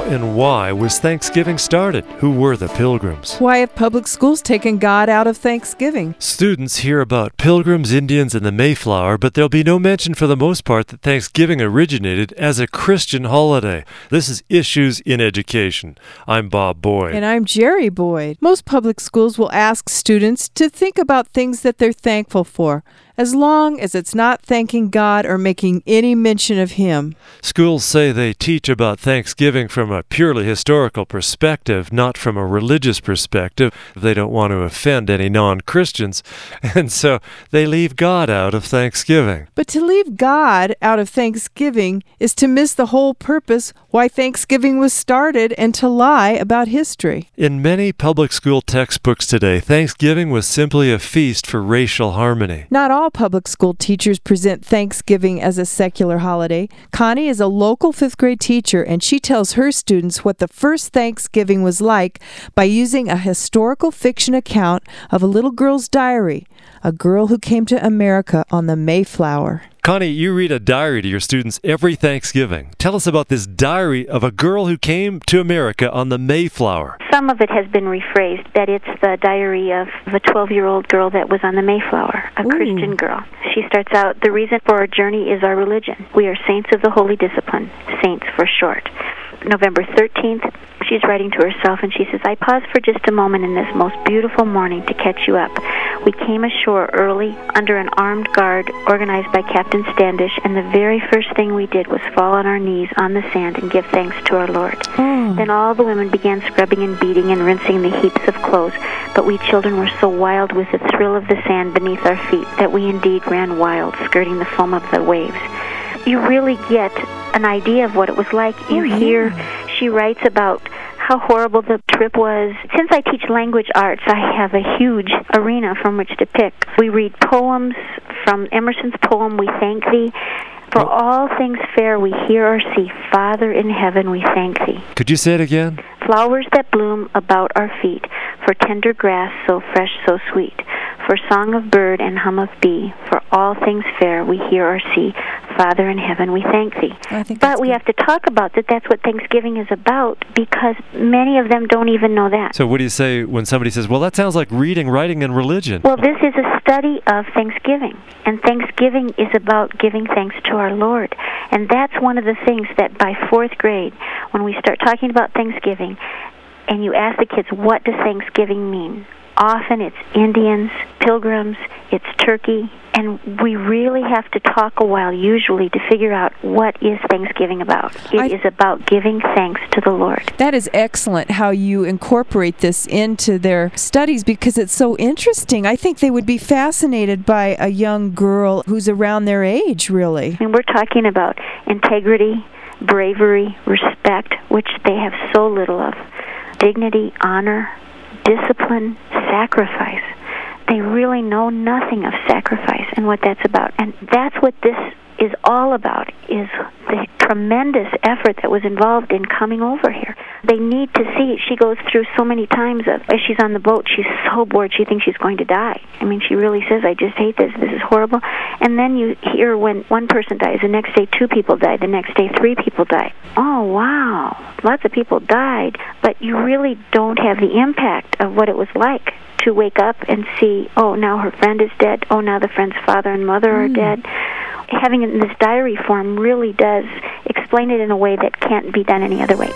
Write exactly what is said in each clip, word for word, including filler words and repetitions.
and why was Thanksgiving started? Who were the Pilgrims? Why have public schools taken God out of Thanksgiving? Students hear about Pilgrims, Indians, and the Mayflower, but there'll be no mention for the most part that Thanksgiving originated as a Christian holiday. This is Issues in Education. I'm Bob Boyd. And I'm Jerry Boyd. Most public schools will ask students to think about things that they're thankful for, as long as it's not thanking God or making any mention of Him. Schools say they teach about Thanksgiving from a purely historical perspective, not from a religious perspective. They don't want to offend any non-Christians, and so they leave God out of Thanksgiving. But to leave God out of Thanksgiving is to miss the whole purpose why Thanksgiving was started and to lie about history. In many public school textbooks today, Thanksgiving was simply a feast for racial harmony. Not all public school teachers present Thanksgiving as a secular holiday. Connie is a local fifth grade teacher, and she tells her students what the first Thanksgiving was like by using a historical fiction account of a little girl's diary, a girl who came to America on the Mayflower. Connie, you read a diary to your students every Thanksgiving. Tell us about this diary of a girl who came to America on the Mayflower. Some of it has been rephrased, that it's the diary of a twelve-year-old girl that was on the Mayflower, a Ooh. Christian girl. She starts out, the reason for our journey is our religion. We are saints of the holy discipline, saints for short. November thirteenth, she's writing to herself, and she says, I paused for just a moment in this most beautiful morning to catch you up. We came ashore early under an armed guard organized by Captain Standish, and the very first thing we did was fall on our knees on the sand and give thanks to our Lord. Oh. Then all the women began scrubbing and beating and rinsing the heaps of clothes, but we children were so wild with the thrill of the sand beneath our feet that we indeed ran wild, skirting the foam of the waves. You really get an idea of what it was like. You Oh, hear, yeah. she writes about how horrible the trip was. Since I teach language arts, I have a huge arena from which to pick. We read poems from Emerson's poem, We Thank Thee. For all things fair we hear or see, Father in heaven we thank Thee. Could you say it again? Flowers that bloom about our feet, for tender grass so fresh, so sweet, for song of bird and hum of bee, for all things fair we hear or see, Father in heaven we thank Thee. I think But we good. have to talk about that. That's what Thanksgiving is about, because many of them don't even know that. So what do you say when somebody says, well, that sounds like reading, writing, and religion? Well, this is a study of Thanksgiving, and Thanksgiving is about giving thanks to our Lord. And that's one of the things that by fourth grade, when we start talking about Thanksgiving, and you ask the kids, what does Thanksgiving mean? Often it's Indians, Pilgrims, it's turkey, and we really have to talk a while usually to figure out what is Thanksgiving about. It I, is about giving thanks to the Lord. That is excellent how you incorporate this into their studies, because it's so interesting. I think they would be fascinated by a young girl who's around their age, really. I mean, we're talking about integrity, bravery, respect, which they have so little of, dignity, honor, discipline, sacrifice. They really know nothing of sacrifice and what that's about. And that's what this is all about, is the tremendous effort that was involved in coming over here. They need to see, she goes through so many times of, as she's on the boat, she's so bored she thinks she's going to die. I mean, she really says, I just hate this, this is horrible. And then you hear when one person dies, the next day two people die, the next day three people die. Oh, wow, lots of people died, but you really don't have the impact of what it was like to wake up and see, oh, now her friend is dead, oh, now the friend's father and mother are mm. dead. Having it in this diary form really does explain it in a way that can't be done any other way.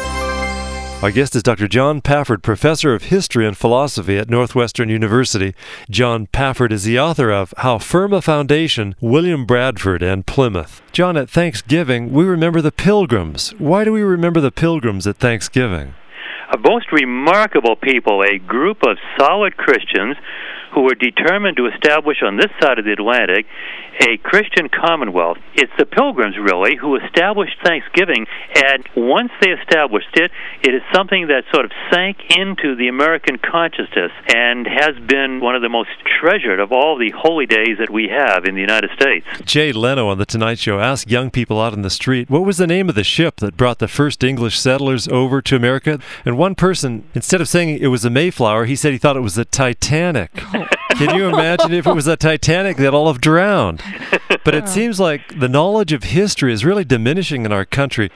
Our guest is Doctor John Pafford, Professor of History and Philosophy at Northwestern University. John Pafford is the author of How Firm a Foundation, William Bradford and Plymouth. John, at Thanksgiving, we remember the Pilgrims. Why do we remember the Pilgrims at Thanksgiving? A most remarkable people, a group of solid Christians who were determined to establish on this side of the Atlantic a Christian commonwealth. It's the Pilgrims, really, who established Thanksgiving, and once they established it, it is something that sort of sank into the American consciousness and has been one of the most treasured of all the holy days that we have in the United States. Jay Leno on The Tonight Show asked young people out in the street, what was the name of the ship that brought the first English settlers over to America? And one person, instead of saying it was the Mayflower, he said he thought it was the Titanic. Can you imagine if it was the Titanic, they'd all have drowned? But it seems like the knowledge of history is really diminishing in our country.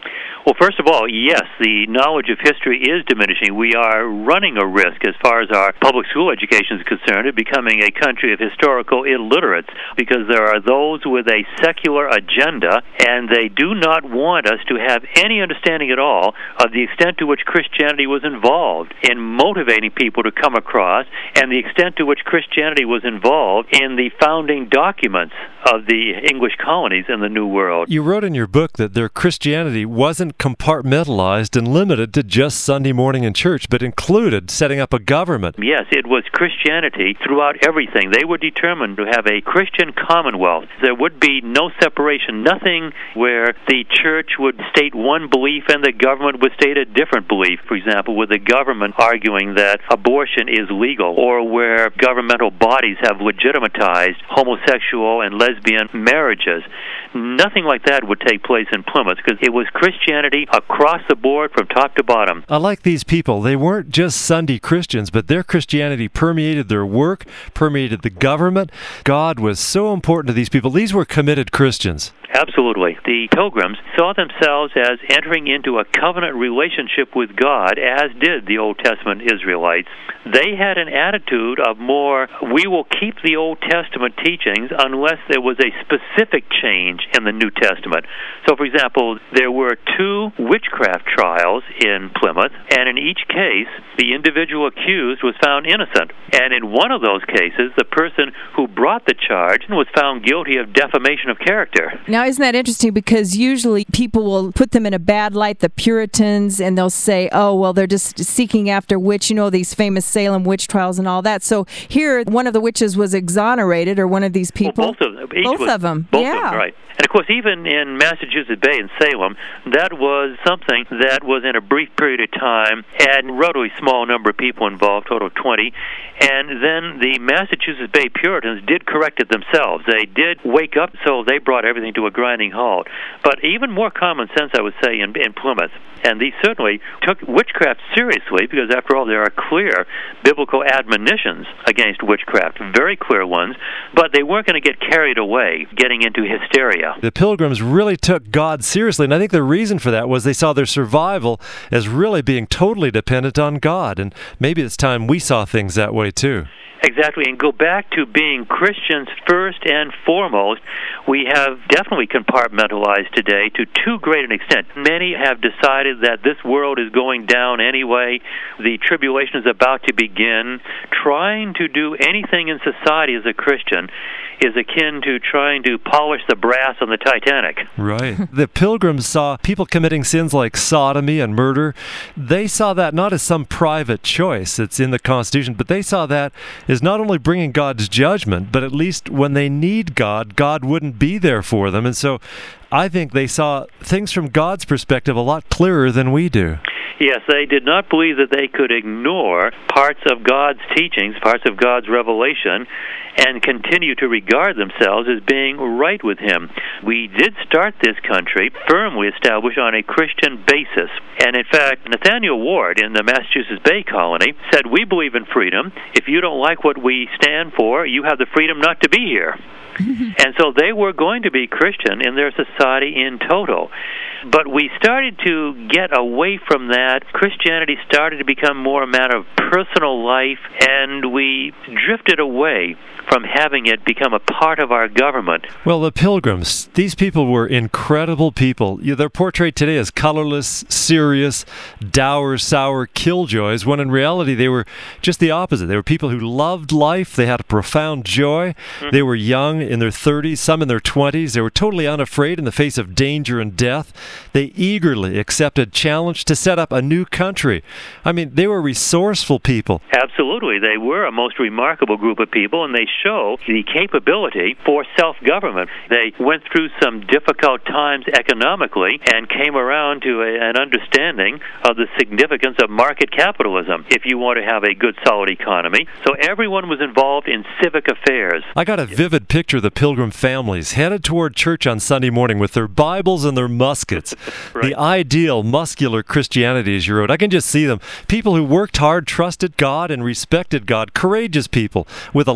Well, first of all, yes, the knowledge of history is diminishing. We are running a risk as far as our public school education is concerned of becoming a country of historical illiterates, because there are those with a secular agenda, and they do not want us to have any understanding at all of the extent to which Christianity was involved in motivating people to come across, and the extent to which Christianity was involved in the founding documents of the English colonies in the New World. You wrote in your book that their Christianity wasn't compartmentalized and limited to just Sunday morning in church, but included setting up a government. Yes, it was Christianity throughout everything. They were determined to have a Christian commonwealth. There would be no separation, nothing where the church would state one belief and the government would state a different belief. For example, with the government arguing that abortion is legal, or where governmental bodies have legitimatized homosexual and lesbian marriages. Nothing like that would take place in Plymouth, because it was Christianity across the board from top to bottom. I like these people. They weren't just Sunday Christians, but their Christianity permeated their work, permeated the government. God was so important to these people. These were committed Christians. Absolutely. The Pilgrims saw themselves as entering into a covenant relationship with God, as did the Old Testament Israelites. They had an attitude of more, we will keep the Old Testament teachings unless there was a specific change in the New Testament. So, for example, there were two witchcraft trials in Plymouth, and in each case, the individual accused was found innocent. And in one of those cases, the person who brought the charge was found guilty of defamation of character. Now, isn't that interesting? Because usually people will put them in a bad light, the Puritans, and they'll say, oh, well, they're just seeking after witch, you know, these famous Salem witch trials and all that. So here, one of the witches was exonerated, or one of these people. Well, both of them. Each both was, of them, both yeah. Of them, right. And, of course, even in Massachusetts Bay in Salem, that was something that was in a brief period of time, and a relatively small number of people involved, total of twenty, and then the Massachusetts Bay Puritans did correct it themselves. They did wake up, so they brought everything to a grinding halt. But even more common sense, I would say, in, in Plymouth, and these certainly took witchcraft seriously, because, after all, there are clear biblical admonitions against witchcraft, very clear ones, but they weren't going to get carried away, getting into hysteria. The Pilgrims really took God seriously, and I think the reason for that was they saw their survival as really being totally dependent on God, and maybe it's time we saw things that way too. Exactly, and go back to being Christians first and foremost. We have definitely compartmentalized today to too great an extent. Many have decided that this world is going down anyway, the tribulation is about to begin. Trying to do anything in society as a Christian is akin to trying to polish the brass on the Titanic. Right. The Pilgrims saw people committing sins like sodomy and murder. They saw that not as some private choice that's in the Constitution, but they saw that as not only bringing God's judgment, but at least when they need God, God wouldn't be there for them. And so I think they saw things from God's perspective a lot clearer than we do. Yes, they did not believe that they could ignore parts of God's teachings, parts of God's revelation, and continue to regard themselves as being right with Him. We did start this country firmly established on a Christian basis. And in fact, Nathaniel Ward in the Massachusetts Bay Colony said, we believe in freedom. If you don't like what we stand for, you have the freedom not to be here. And so they were going to be Christian in their society in total. But we started to get away from that. Christianity started to become more a matter of personal life, and we drifted away from having it become a part of our government. Well, the Pilgrims, these people were incredible people. They're portrayed today as colorless, serious, dour, sour killjoys, when in reality they were just the opposite. They were people who loved life. They had a profound joy. Mm-hmm. They were young, in their thirties, some in their twenties. They were totally unafraid in the face of danger and death. They eagerly accepted challenge to set up a new country. I mean, they were resourceful people. Absolutely. They were a most remarkable group of people, and they show the capability for self-government. They went through some difficult times economically and came around to a, an understanding of the significance of market capitalism if you want to have a good, solid economy. So everyone was involved in civic affairs. I got a vivid picture of the Pilgrim families headed toward church on Sunday morning with their Bibles and their muskets. Right. The ideal muscular Christianity, as you wrote. I can just see them. People who worked hard, trusted God, and respected God. Courageous people with a love of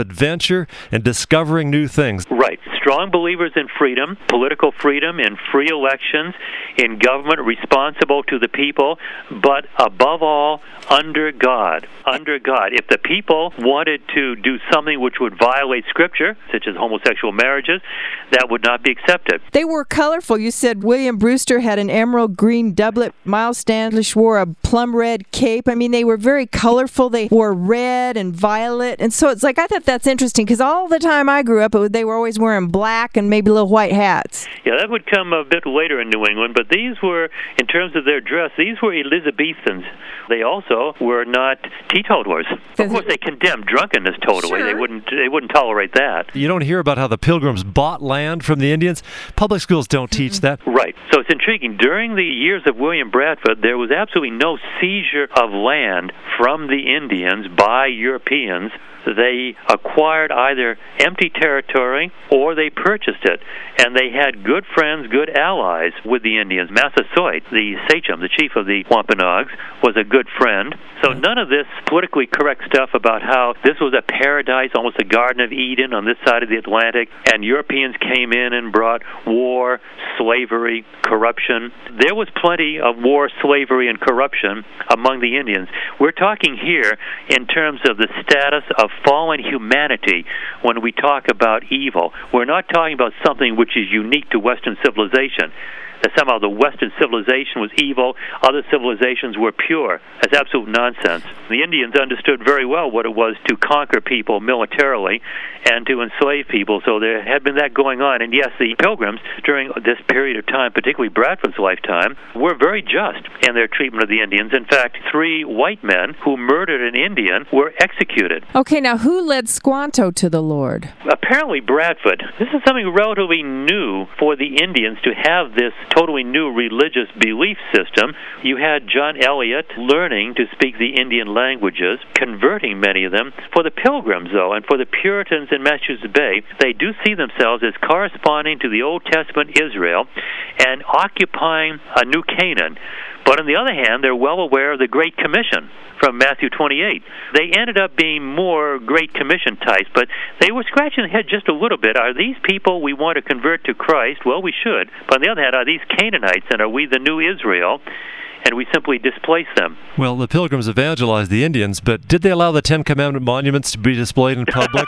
adventure and discovering new things. Right. Strong believers in freedom, political freedom, in free elections, in government responsible to the people, but above all, under God. Under God. If the people wanted to do something which would violate Scripture, such as homosexual marriages, that would not be accepted. They were colorful. You said William Brewster had an emerald green doublet. Miles Standish wore a plum red cape. I mean, they were very colorful. They wore red and violet. And so it's like, I thought that's interesting because all the time I grew up, it, they were always wearing black and maybe little white hats. Yeah, that would come a bit later in New England, but these were, in terms of their dress, these were Elizabethans. They also were not teetotalers. Of course, they condemned drunkenness totally. Sure. They wouldn't they wouldn't tolerate that. You don't hear about how the Pilgrims bought land from the Indians. Public schools don't teach mm-hmm. that. Right. So it's intriguing. During the years of William Bradford, there was absolutely no seizure of land from the Indians by Europeans. They acquired either empty territory or they purchased it. And they had good friends, good allies with the Indians. Massasoit, the sachem, the chief of the Wampanoags, was a good friend. So none of this politically correct stuff about how this was a paradise, almost a Garden of Eden on this side of the Atlantic, and Europeans came in and brought war, slavery, corruption. There was plenty of war, slavery, and corruption among the Indians. We're talking here in terms of the status of fallen humanity when we talk about evil. We're not talking about something which is unique to Western civilization, that somehow the Western civilization was evil, other civilizations were pure. That's absolute nonsense. The Indians understood very well what it was to conquer people militarily and to enslave people, so there had been that going on. And yes, the Pilgrims, during this period of time, particularly Bradford's lifetime, were very just in their treatment of the Indians. In fact, three white men who murdered an Indian were executed. Okay, now who led Squanto to the Lord? Apparently Bradford. This is something relatively new for the Indians to have this totally new religious belief system. You had John Eliot learning to speak the Indian languages, converting many of them. For the Pilgrims, though, and for the Puritans in Massachusetts Bay, they do see themselves as corresponding to the Old Testament Israel and occupying a new Canaan. But on the other hand, they're well aware of the Great Commission from Matthew twenty-eight. They ended up being more Great Commission types, but they were scratching their head just a little bit. Are these people we want to convert to Christ? Well, we should. But on the other hand, are these Canaanites, and are we the new Israel? And we simply displace them. Well, the Pilgrims evangelized the Indians, but did they allow the Ten Commandment monuments to be displayed in public?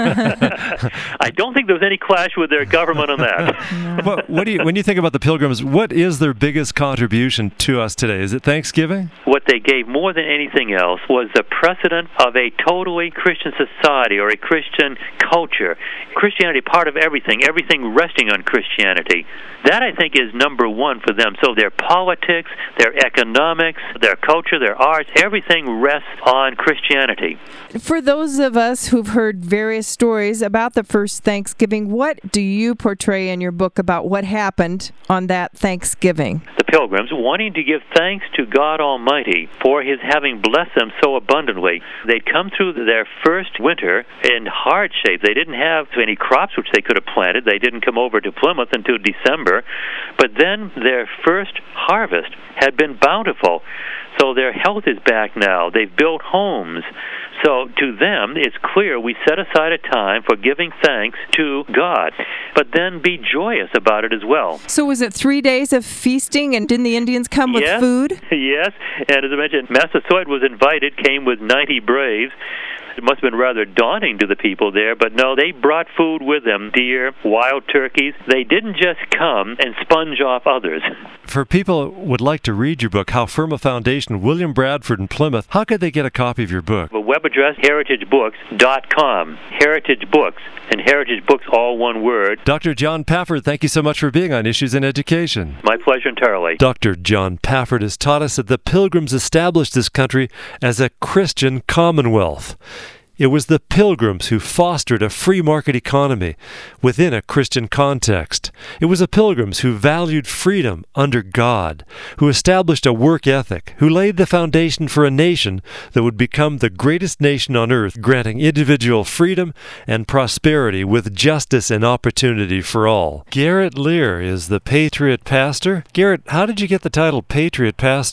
I don't think there was any clash with their government on that. Well, what do you, when you think about the Pilgrims, what is their biggest contribution to us today? Is it Thanksgiving? What they gave more than anything else was the precedent of a totally Christian society or a Christian culture. Christianity, part of everything, everything resting on Christianity. That, I think, is number one for them. So their politics, their economics, their culture, their arts, everything rests on Christianity. For those of us who've heard various stories about the first Thanksgiving, what do you portray in your book about what happened on that Thanksgiving? The Pilgrims wanting to give thanks to God Almighty for His having blessed them so abundantly. They'd come through their first winter in hard shape. They didn't have any crops which they could have planted. They didn't come over to Plymouth until December. But then their first harvest had been bountiful. So their health is back now. They've built homes. So to them, it's clear we set aside a time for giving thanks to God, but then be joyous about it as well. So was it three days of feasting, and didn't the Indians come with yes, food? Yes, and as I mentioned, Massasoit was invited, came with ninety braves. It must have been rather daunting to the people there, but no, they brought food with them, deer, wild turkeys. They didn't just come and sponge off others. For people who would like to read your book, How Firm a Foundation, William Bradford in Plymouth, how could they get a copy of your book? The web address, heritage books dot com. Heritage Books, and Heritage Books, all one word. Doctor John Pafford, thank you so much for being on Issues in Education. My pleasure entirely. Doctor John Pafford has taught us that the Pilgrims established this country as a Christian commonwealth. It was the Pilgrims who fostered a free market economy within a Christian context. It was the Pilgrims who valued freedom under God, who established a work ethic, who laid the foundation for a nation that would become the greatest nation on earth, granting individual freedom and prosperity with justice and opportunity for all. Garrett Lear is the Patriot Pastor. Garrett, how did you get the title Patriot Pastor?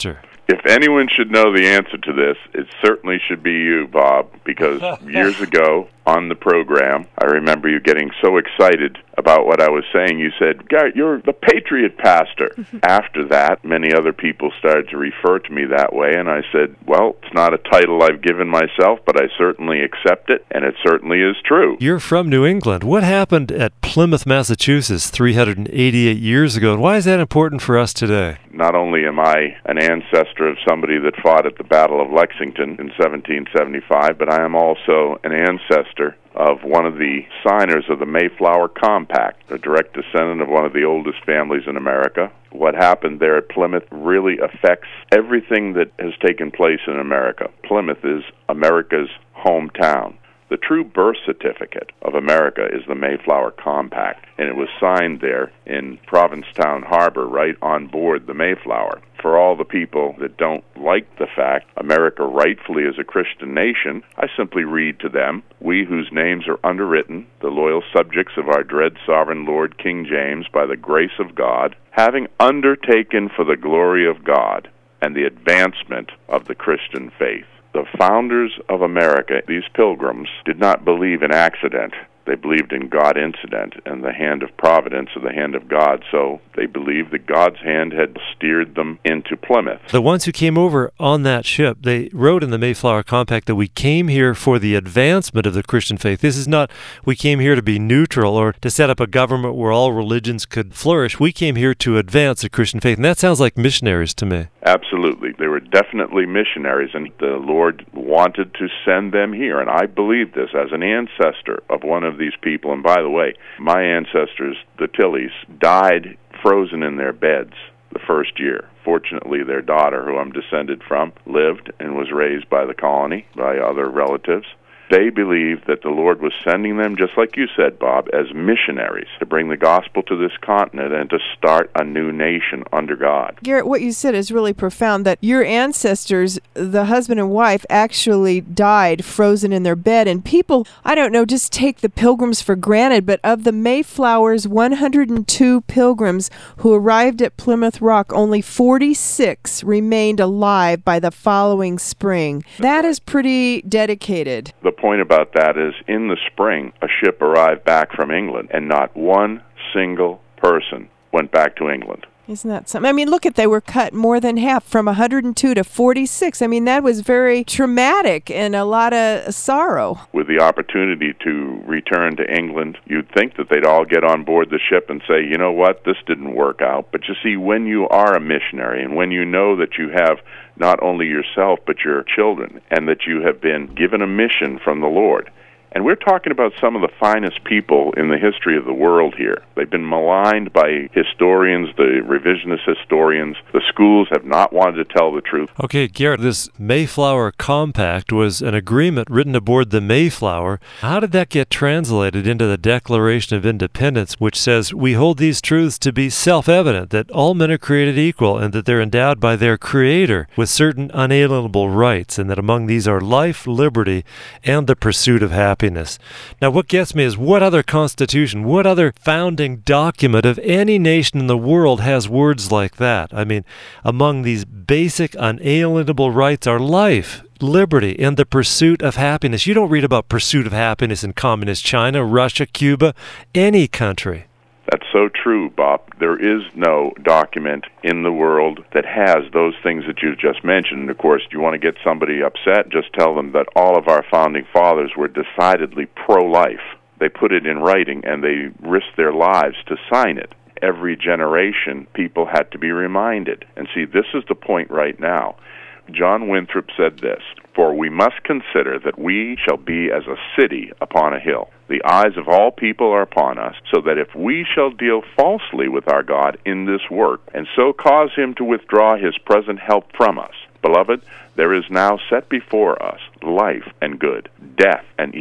If anyone should know the answer to this, it certainly should be you, Bob, because years ago on the program, I remember you getting so excited about what I was saying. You said, "Garrett, you're the Patriot Pastor." After that, many other people started to refer to me that way, and I said, well, it's not a title I've given myself, but I certainly accept it, and it certainly is true. You're from New England. What happened at Plymouth, Massachusetts three hundred eighty-eight years ago, and why is that important for us today? Not only am I an ancestor of somebody that fought at the Battle of Lexington in seventeen seventy-five, but I am also an ancestor of one of the signers of the Mayflower Compact, a direct descendant of one of the oldest families in America. What happened there at Plymouth really affects everything that has taken place in America. Plymouth is America's hometown. The true birth certificate of America is the Mayflower Compact, and it was signed there in Provincetown Harbor, right on board the Mayflower. For all the people that don't like the fact America rightfully is a Christian nation, I simply read to them, "We whose names are underwritten, the loyal subjects of our dread sovereign Lord King James, by the grace of God, having undertaken for the glory of God and the advancement of the Christian faith." The founders of America, these pilgrims, did not believe in accident. They believed in God incident and the hand of providence or the hand of God, so they believed that God's hand had steered them into Plymouth. The ones who came over on that ship, they wrote in the Mayflower Compact that we came here for the advancement of the Christian faith. This is not, we came here to be neutral or to set up a government where all religions could flourish. We came here to advance the Christian faith, and that sounds like missionaries to me. Absolutely. They were definitely missionaries, and the Lord wanted to send them here, and I believe this as an ancestor of one of these people. And by the way, my ancestors, the Tillys, died frozen in their beds the first year. Fortunately, their daughter, who I'm descended from, lived and was raised by the colony, by other relatives. They believed that the Lord was sending them, just like you said, Bob, as missionaries to bring the gospel to this continent and to start a new nation under God. Garrett, what you said is really profound, that your ancestors, the husband and wife, actually died frozen in their bed. And people, I don't know, just take the pilgrims for granted, but of the Mayflower's one hundred two pilgrims who arrived at Plymouth Rock, only forty-six remained alive by the following spring. That is pretty dedicated. The point about that is, in the spring, a ship arrived back from England, and not one single person went back to England. Isn't that something? I mean, look at, they were cut more than half, from one hundred two to forty-six. I mean, that was very traumatic and a lot of sorrow. With the opportunity to return to England, you'd think that they'd all get on board the ship and say, you know what, this didn't work out. But you see, when you are a missionary and when you know that you have not only yourself but your children, and that you have been given a mission from the Lord. And we're talking about some of the finest people in the history of the world here. They've been maligned by historians, the revisionist historians. The schools have not wanted to tell the truth. Okay, Garrett, this Mayflower Compact was an agreement written aboard the Mayflower. How did that get translated into the Declaration of Independence, which says, "We hold these truths to be self-evident, that all men are created equal, and that they're endowed by their Creator with certain unalienable rights, and that among these are life, liberty, and the pursuit of happiness." Now, what gets me is, what other constitution, what other founding document of any nation in the world has words like that? I mean, among these basic unalienable rights are life, liberty, and the pursuit of happiness. You don't read about pursuit of happiness in communist China, Russia, Cuba, any country. That's so true, Bob. There is no document in the world that has those things that you just mentioned. And of course, do you want to get somebody upset? Just tell them that all of our founding fathers were decidedly pro-life. They put it in writing, and they risked their lives to sign it. Every generation, people had to be reminded. And see, this is the point right now. John Winthrop said this, "For we must consider that we shall be as a city upon a hill. The eyes of all people are upon us, so that if we shall deal falsely with our God in this work, and so cause him to withdraw his present help from us, beloved, there is now set before us life and good, death and evil.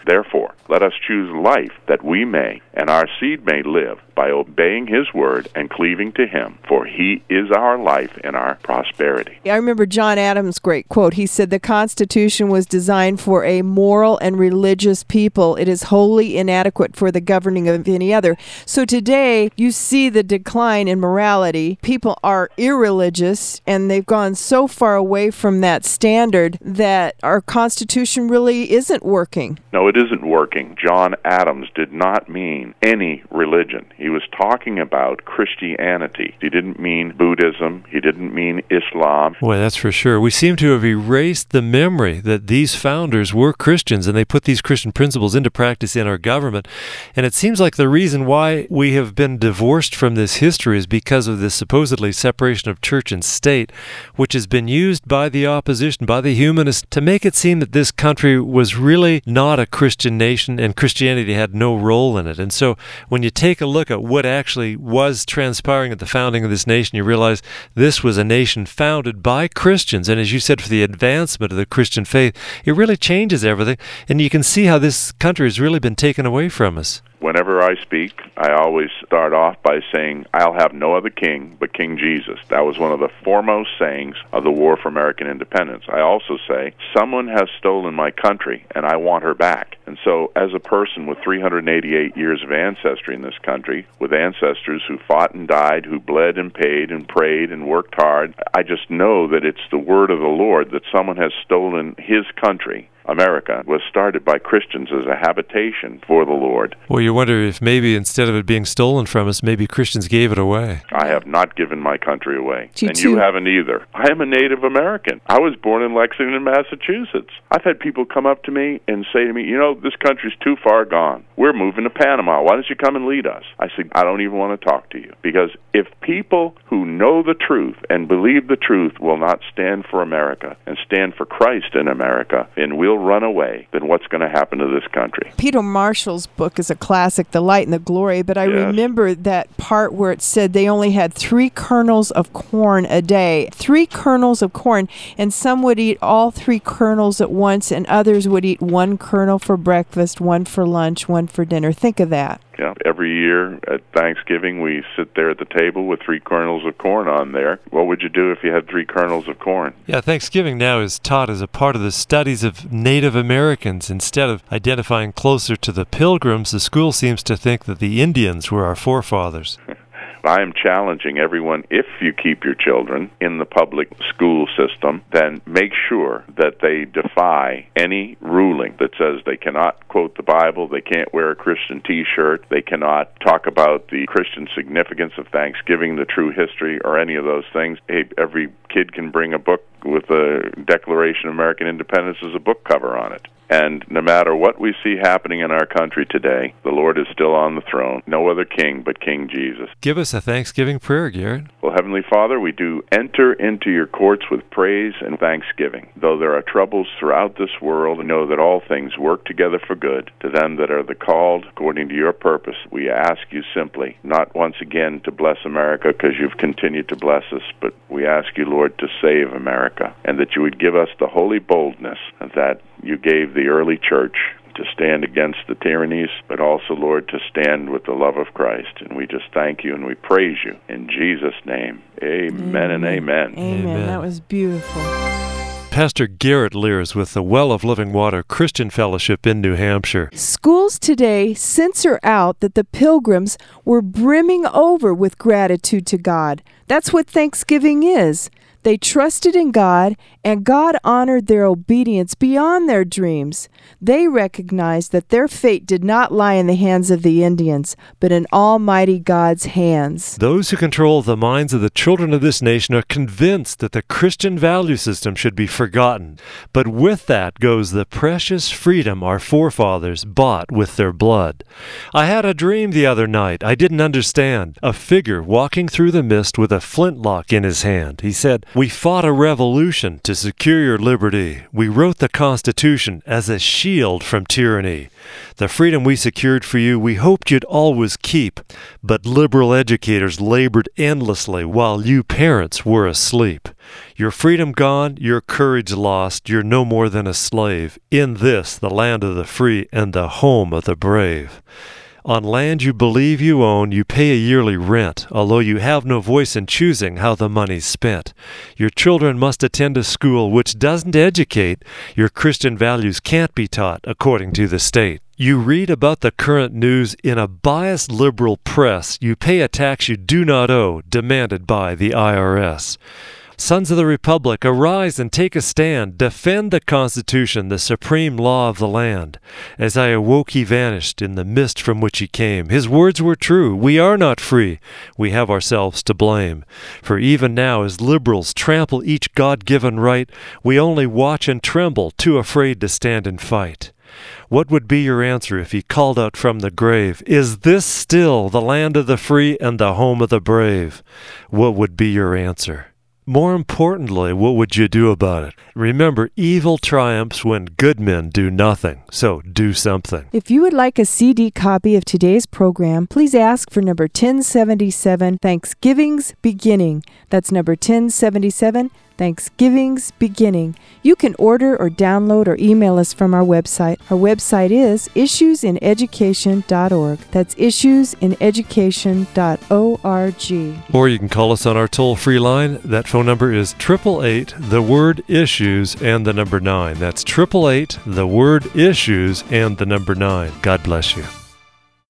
Therefore, let us choose life that we may and our seed may live by obeying his word and cleaving to him, for he is our life and our prosperity. I remember John Adams' great quote. He said, "The Constitution was designed for a moral and religious people. It is wholly inadequate for the governing of any other." So today, you see the decline in morality. People are irreligious, and they've gone so far away from that standard that our Constitution really isn't working. No, it isn't working. John Adams did not mean any religion. He was talking about Christianity. He didn't mean Buddhism. He didn't mean Islam. Boy, that's for sure. We seem to have erased the memory that these founders were Christians, and they put these Christian principles into practice in our government. And it seems like the reason why we have been divorced from this history is because of this supposedly separation of church and state, which has been used by the opposition, by the humanists, to make it seem that this country was really not a Christian nation and Christianity had no role in it. And so when you take a look at what actually was transpiring at the founding of this nation, you realize this was a nation founded by Christians. And as you said, for the advancement of the Christian faith, it really changes everything. And you can see how this country has really been taken away from us. Whenever I speak, I always start off by saying, "I'll have no other king but King Jesus." That was one of the foremost sayings of the War for American Independence. I also say, someone has stolen my country, and I want her back. And so, as a person with three hundred eighty-eight years of ancestry in this country, with ancestors who fought and died, who bled and paid and prayed and worked hard, I just know that it's the word of the Lord that someone has stolen his country. America was started by Christians as a habitation for the Lord. Well, you wonder if maybe instead of it being stolen from us, maybe Christians gave it away. I have not given my country away, You and too. you haven't either. I am a Native American. I was born in Lexington, Massachusetts. I've had people come up to me and say to me, "You know, this country's too far gone. We're moving to Panama. Why don't you come and lead us?" I said, "I don't even want to talk to you." Because if people who know the truth and believe the truth will not stand for America and stand for Christ in America, and we'll run away, then what's going to happen to this country? Peter Marshall's book is a classic, The Light and the Glory, but I Yes. remember that part where it said they only had three kernels of corn a day. Three kernels of corn, and some would eat all three kernels at once, and others would eat one kernel for breakfast, one for lunch, one for dinner. Think of that. Yeah, every year at Thanksgiving, we sit there at the table with three kernels of corn on there. What would you do if you had three kernels of corn? Yeah, Thanksgiving now is taught as a part of the studies of Native Americans. Instead of identifying closer to the Pilgrims, the school seems to think that the Indians were our forefathers. I am challenging everyone, if you keep your children in the public school system, then make sure that they defy any ruling that says they cannot quote the Bible, they can't wear a Christian T-shirt, they cannot talk about the Christian significance of Thanksgiving, the true history, or any of those things. Hey, every kid can bring a book with the Declaration of American Independence as a book cover on it. And no matter what we see happening in our country today, the Lord is still on the throne. No other king but King Jesus. Give us a Thanksgiving prayer, Garrett. Well, Heavenly Father, we do enter into your courts with praise and thanksgiving. Though there are troubles throughout this world, we know that all things work together for good to them that are the called according to your purpose. We ask you simply, not once again to bless America because you've continued to bless us, but we ask you, Lord, to save America, and that you would give us the holy boldness that you gave the early church to stand against the tyrannies, but also, Lord, to stand with the love of Christ. And we just thank you and we praise you. In Jesus' name, amen, amen. and amen. Amen. Amen. That was beautiful. Pastor Garrett Lears with the Well of Living Water Christian Fellowship in New Hampshire. Schools today censor out that the Pilgrims were brimming over with gratitude to God. That's what Thanksgiving is. They trusted in God, and God honored their obedience beyond their dreams. They recognized that their fate did not lie in the hands of the Indians, but in Almighty God's hands. Those who control the minds of the children of this nation are convinced that the Christian value system should be forgotten. But with that goes the precious freedom our forefathers bought with their blood. I had a dream the other night I didn't understand. A figure walking through the mist with a flintlock in his hand. He said, We fought a revolution to secure your liberty. We wrote the Constitution as a shield from tyranny. The freedom we secured for you, we hoped you'd always keep. But liberal educators labored endlessly while you parents were asleep. Your freedom gone, your courage lost, you're no more than a slave. In this, the land of the free and the home of the brave. On land you believe you own, you pay a yearly rent, although you have no voice in choosing how the money's spent. Your children must attend a school which doesn't educate. Your Christian values can't be taught according to the state. You read about the current news in a biased liberal press. You pay a tax you do not owe, demanded by the I R S. Sons of the Republic, arise and take a stand. Defend the Constitution, the supreme law of the land. As I awoke, he vanished in the mist from which he came. His words were true. We are not free. We have ourselves to blame. For even now, as liberals trample each God-given right, we only watch and tremble, too afraid to stand and fight. What would be your answer if he called out from the grave, "Is this still the land of the free and the home of the brave?" What would be your answer? More importantly, what would you do about it? Remember, evil triumphs when good men do nothing, so do something. If you would like a C D copy of today's program, please ask for number ten seventy-seven, Thanksgiving's Beginning. That's number ten seventy-seven, Thanksgiving's Beginning. You can order or download or email us from our website. Our website is issues in education dot org. That's issues in education dot org. Or you can call us on our toll-free line. That phone number is eight eight eight, the word issues, and the number nine. That's eight eight eight, the word issues, and the number nine. God bless you.